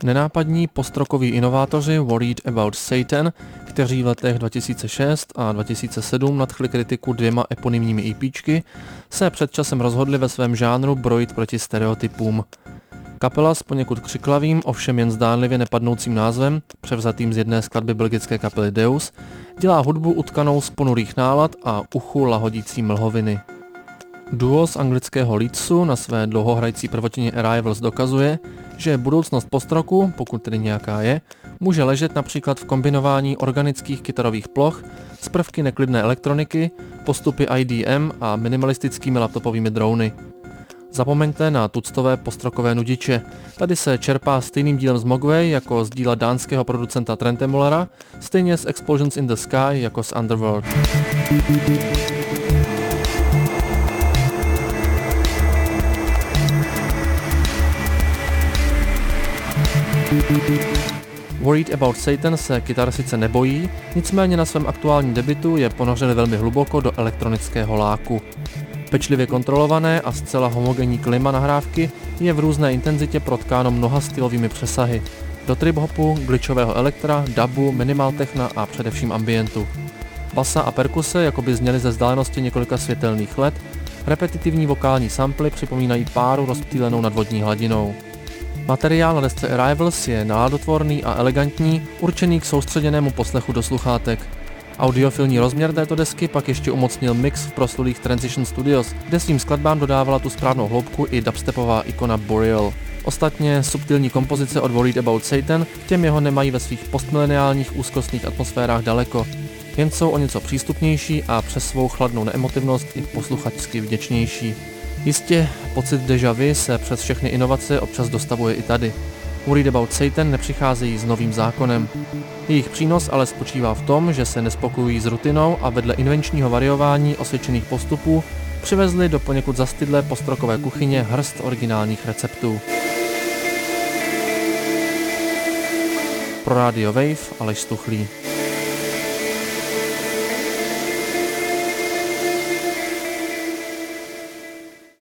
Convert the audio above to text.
Nenápadní postrokoví inovátoři Worried About Satan, kteří v letech 2006 a 2007 nadchli kritiku 2 eponymními EPčky, se před časem rozhodli ve svém žánru brojit proti stereotypům. Kapela s poněkud křiklavým, ovšem jen zdánlivě nepadnoucím názvem, převzatým z jedné skladby belgické kapely Deus, dělá hudbu utkanou z ponurých nálad a uchu lahodící mlhoviny. Duo z anglického Leedsu na své dlouhohrající prvotině Arrivals dokazuje, že budoucnost postroku, pokud tedy nějaká je, může ležet například v kombinování organických kytarových ploch s prvky neklidné elektroniky, postupy IDM a minimalistickými laptopovými drony. Zapomeňte na tuctové postrokové nudiče. Tady se čerpá stejným dílem z Mogwai jako z díla dánského producenta Trentemøllera, stejně z Explosions in the Sky jako z Underworld. Worried About Satan se kytar sice nebojí, nicméně na svém aktuálním debutu je ponořili velmi hluboko do elektronického láku. Pečlivě kontrolované a zcela homogenní klima nahrávky je v různé intenzitě protkáno mnoha stylovými přesahy. Do trip-hopu, glitchového elektra, dubu, minimal techna a především ambientu. Basa a perkuse jakoby zněly ze vzdálenosti několika světelných let, repetitivní vokální samply připomínají páru rozptýlenou nad vodní hladinou. Materiál na desce Arrivals je náládotvorný a elegantní, určený k soustředěnému poslechu do sluchátek. Audiofilní rozměr této desky pak ještě umocnil mix v proslulých Transition Studios, kde svým skladbám dodávala tu správnou hloubku i dubstepová ikona Boreal. Ostatně subtilní kompozice od Worried About Satan k těm jeho nemají ve svých postmileniálních úzkostných atmosférách daleko, jen jsou o něco přístupnější a přes svou chladnou neemotivnost i posluchačsky vděčnější. Jistě, pocit déjà vu se přes všechny inovace občas dostavuje i tady. Worried About Satan nepřicházejí s novým zákonem. Jejich přínos ale spočívá v tom, že se nespokojují s rutinou a vedle invenčního variování osvědčených postupů přivezli do poněkud zastydlé postrokové kuchyně hrst originálních receptů. Pro Radio Wave Aleš Stuchlý.